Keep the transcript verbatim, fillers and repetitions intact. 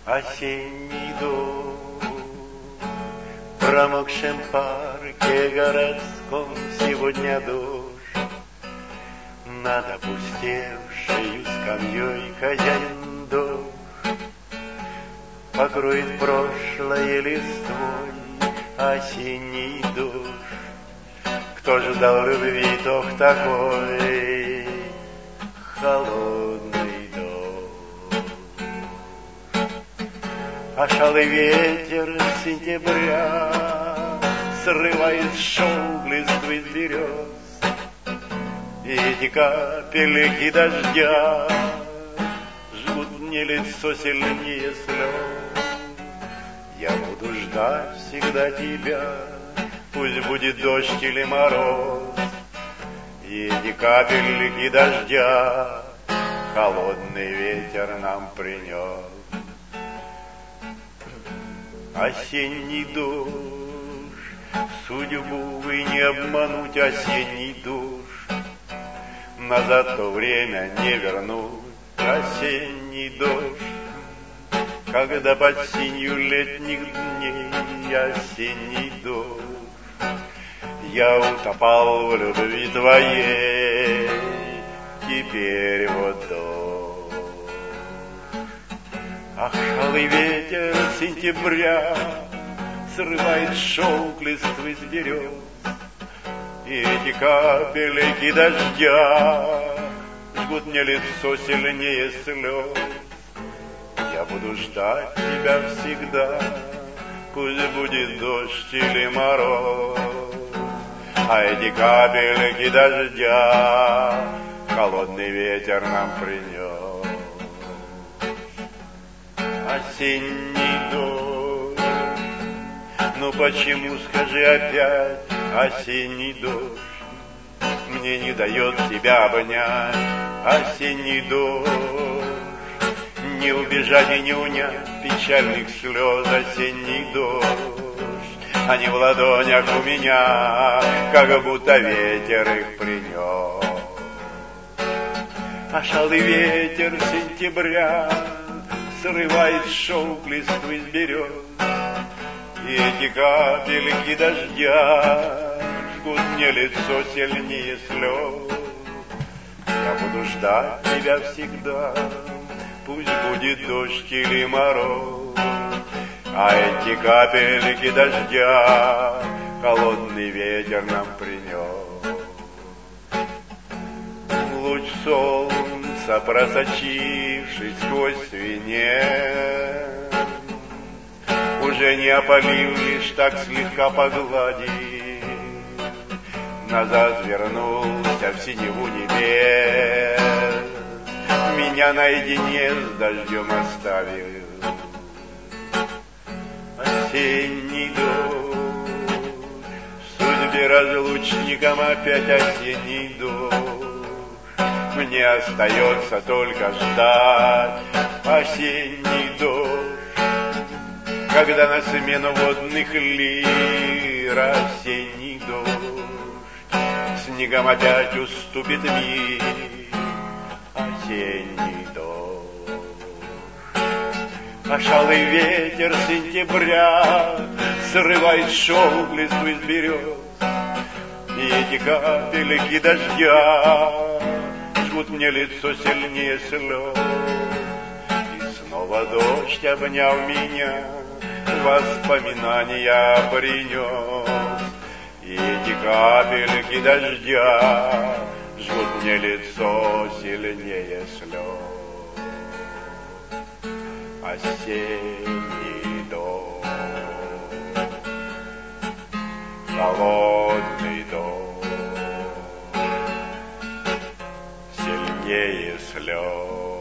Осенний дождь в промокшем парке городском сегодня дождь. Над опустевшей скамьей хозяин дождь покроет прошлое листвой. Осенний дождь, кто ждал любви, тох такой холодный дождь. А шалый ветер сентября срывает шелк листвы с берез, и эти капельки дождя жгут мне лицо сильнее слез. Я буду ждать всегда тебя, пусть будет дождь или мороз, и эти капельки дождя холодный ветер нам принес. Осенний дождь, судьбу вы не обмануть, осенний дождь, назад то время не вернуть. Осенний дождь, когда под синью летних дней, осенний дождь, я утопал в любви твоей, теперь вот дождь. Ах, шалый ветер сентября срывает шелк листвы с берез, и эти капельки дождя жгут мне лицо сильнее слез. Я буду ждать тебя всегда, пусть будет дождь или мороз, а эти капельки дождя холодный ветер нам принес. Осенний дождь, ну почему, скажи опять, осенний дождь мне не дает тебя обнять. Осенний дождь, не убежать и не унять печальных слез. Осенний дождь, они в ладонях у меня, как будто ветер их принес. А шалый ветер сентября срывает шелк листвы с берез, и эти капельки дождя жгут мне лицо сильнее слез. Я буду ждать тебя всегда, пусть будет дождь или мороз, а эти капельки дождя холодный ветер нам принес. Луч солнца, просочившись сквозь свинец, уже не опалил, лишь так слегка погладил, назад вернулся в синеву небес, меня наедине с дождем оставил. Осенний дождь, в судьбе разлучникам опять осенний дождь, мне остается только ждать. Осенний дождь, когда на смену водных лир, осенний дождь, снегом опять уступит мир. Осенний дождь, а шалый ветер сентября срывает шелк листвы с берез, и эти капельки дождя жгут мне лицо сильнее слез. И снова дождь, обнял меня, воспоминания принес, и эти капельки дождя жгут мне лицо сильнее слез. Осенний дождь, холодный дождь, сильнее слез.